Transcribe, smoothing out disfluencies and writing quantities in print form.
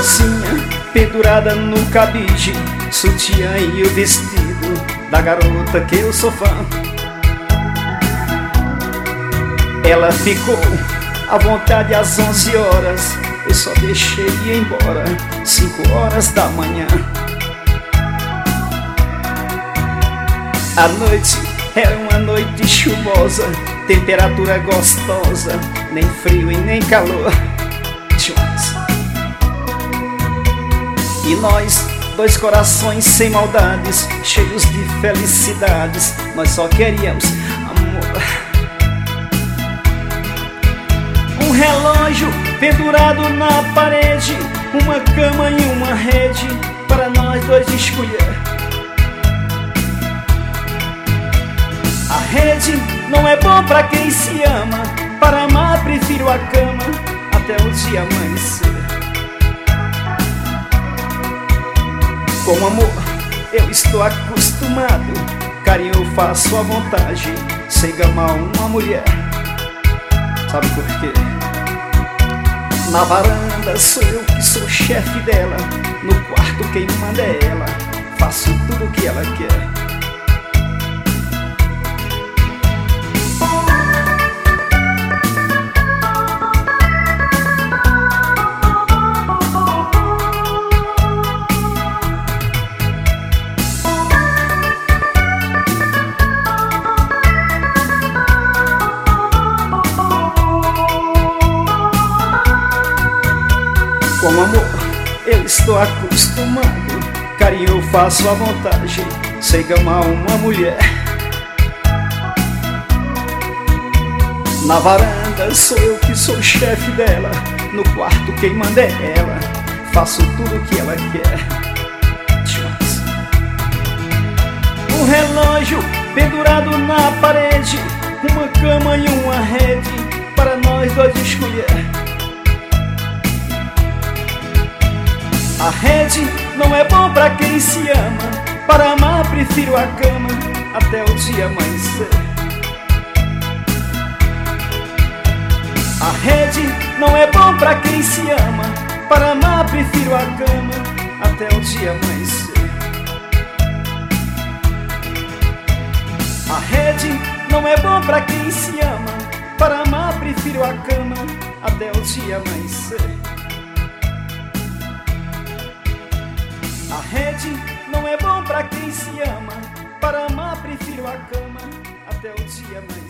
calcinha pendurada no cabide, sutiã e o vestido da garota que eu sou fã. Ela ficou à vontade às 11 horas, eu só deixei ir embora 5 horas da manhã. A noite era uma noite chuvosa, temperatura gostosa, nem frio e nem calor. E nós, dois corações sem maldades, cheios de felicidades, nós só queríamos amor. Um relógio pendurado na parede, uma cama e uma rede para nós dois escolher. A rede não é bom pra quem se ama, para amar prefiro a cama até o dia amanhecer. Com amor eu estou acostumado, carinho eu faço à vontade, sem gamar uma mulher. Sabe por quê? Na varanda sou eu que sou chefe dela, no quarto quem manda é ela, faço tudo o que ela quer. Com amor eu estou acostumado, carinho eu faço à vontade, sem gamar uma mulher. Na varanda sou eu que sou chefe dela, no quarto quem manda é ela, faço tudo o que ela quer. Demais. Um relógio pendurado na parede, uma cama e uma rede para nós dois escolher. A rede não é bom pra quem se ama, para amar prefiro a cama até o dia amanhecer. A rede não é bom pra quem se ama, para amar prefiro a cama até o dia amanhecer. A rede não é bom pra quem se ama, para amar prefiro a cama até o dia amanhecer. A rede não é bom pra quem se ama, para amar prefiro a cama até o dia amanhecer.